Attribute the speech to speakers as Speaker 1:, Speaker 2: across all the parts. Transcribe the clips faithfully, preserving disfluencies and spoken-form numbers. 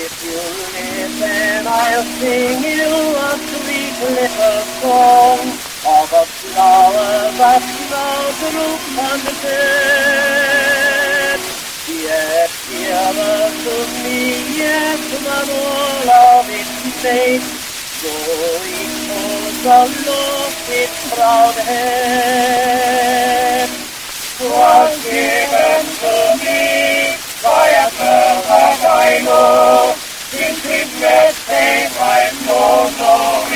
Speaker 1: If you listen, I'll sing you a sweet little song of a flower that now droops on the bed. Yes, dearer to me, yes, than all of its mates, though it holds aloft its proud head. 'Twas given to me by a girl that I know, in Christmas Day I know no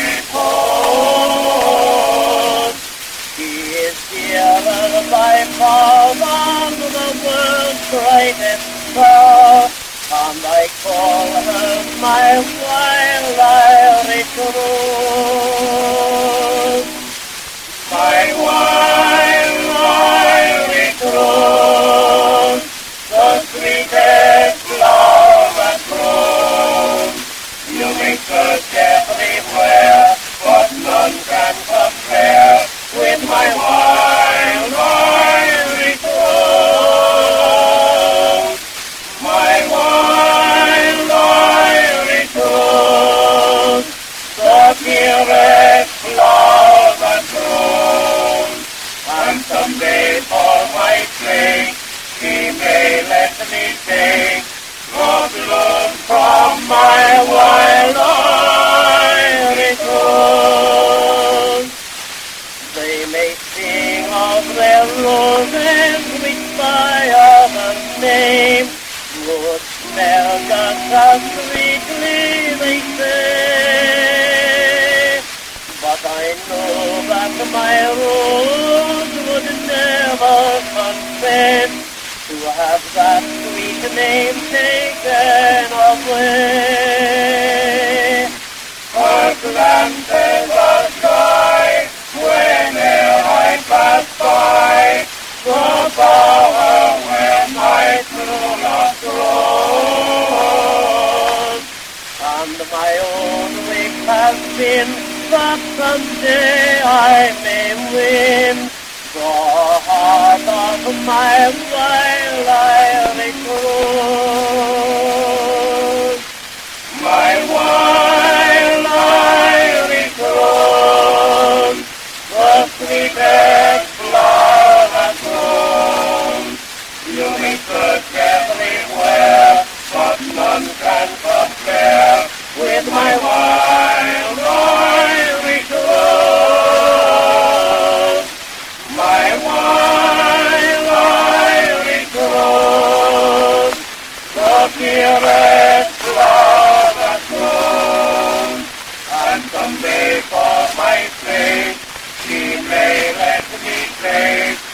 Speaker 1: repose. She is dearer by far than the world's brightest star, and I call her my wild Irish rose. My wild Irish rose, the sweetest flower that grows. You may search everywhere, but none can compare with my wild Irish rose. My wild Irish rose, the purest flower that grows. And someday for my sake, she may let me take more blood from my wild Irish rose. They may sing of their roses which by other name would smell just as sweetly, they say. But I know that my rose would never confess to have that sweet name taken away. Her glances are shy whene'er I pass by the bower where my true love grows. And my own wish has been that someday I may win the heart of my wild Irish rose. My wild Irish rose, the sweetest flower that grows. You may search everywhere, but none can compare with my wild Irish rose. My wild Irish rose, the purest flower that grows. And someday for my sake, she may let me take